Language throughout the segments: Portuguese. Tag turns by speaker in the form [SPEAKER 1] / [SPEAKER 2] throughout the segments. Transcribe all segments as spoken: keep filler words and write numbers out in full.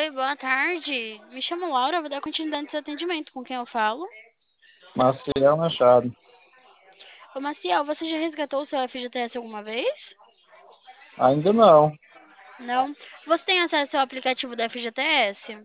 [SPEAKER 1] Oi, boa tarde. Me chamo Laura, vou dar continuidade nesse atendimento. Com quem eu falo?
[SPEAKER 2] Maciel Machado.
[SPEAKER 1] Ô, Maciel, você já resgatou o seu F G T S alguma vez?
[SPEAKER 2] Ainda não.
[SPEAKER 1] Não? Você tem acesso ao aplicativo da F G T S?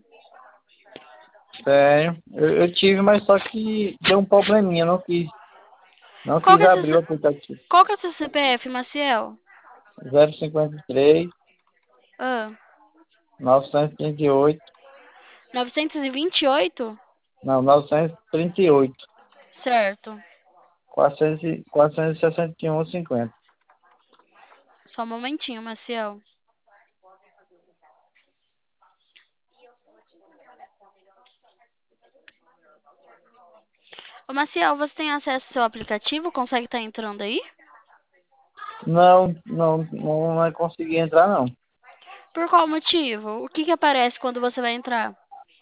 [SPEAKER 2] Tenho. Eu, eu tive, mas só que deu um probleminha. Não quis, não
[SPEAKER 1] Qual
[SPEAKER 2] quis
[SPEAKER 1] que é seu,
[SPEAKER 2] abrir o
[SPEAKER 1] C-
[SPEAKER 2] aplicativo.
[SPEAKER 1] qual que é seu C P F, Maciel?
[SPEAKER 2] zero cinquenta e três,
[SPEAKER 1] Ah,
[SPEAKER 2] novecentos e trinta e oito.
[SPEAKER 1] novecentos e vinte e oito?
[SPEAKER 2] Não, novecentos e trinta e oito.
[SPEAKER 1] Certo.
[SPEAKER 2] quatrocentos e quatrocentos e sessenta e um, cinquenta.
[SPEAKER 1] Só um momentinho, Maciel. Ô, Maciel, você tem acesso ao seu aplicativo? Consegue estar entrando aí?
[SPEAKER 2] Não, não, não vai conseguir entrar, não.
[SPEAKER 1] Por qual motivo? O que que aparece quando você vai entrar?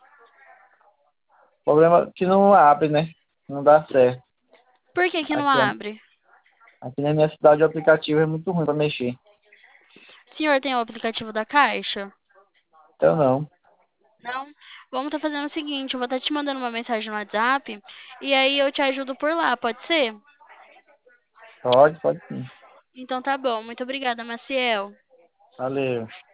[SPEAKER 2] O problema é que não abre, né? Não dá certo.
[SPEAKER 1] Por que que não
[SPEAKER 2] Aqui,
[SPEAKER 1] abre?
[SPEAKER 2] aqui na minha cidade o aplicativo é muito ruim para mexer.
[SPEAKER 1] O senhor tem o aplicativo da Caixa?
[SPEAKER 2] Então não.
[SPEAKER 1] Não? Vamos estar fazendo o seguinte, eu vou estar te mandando uma mensagem no WhatsApp e aí eu te ajudo por lá, pode ser?
[SPEAKER 2] Pode, pode sim.
[SPEAKER 1] Então tá bom. Muito obrigada, Maciel.
[SPEAKER 2] Valeu.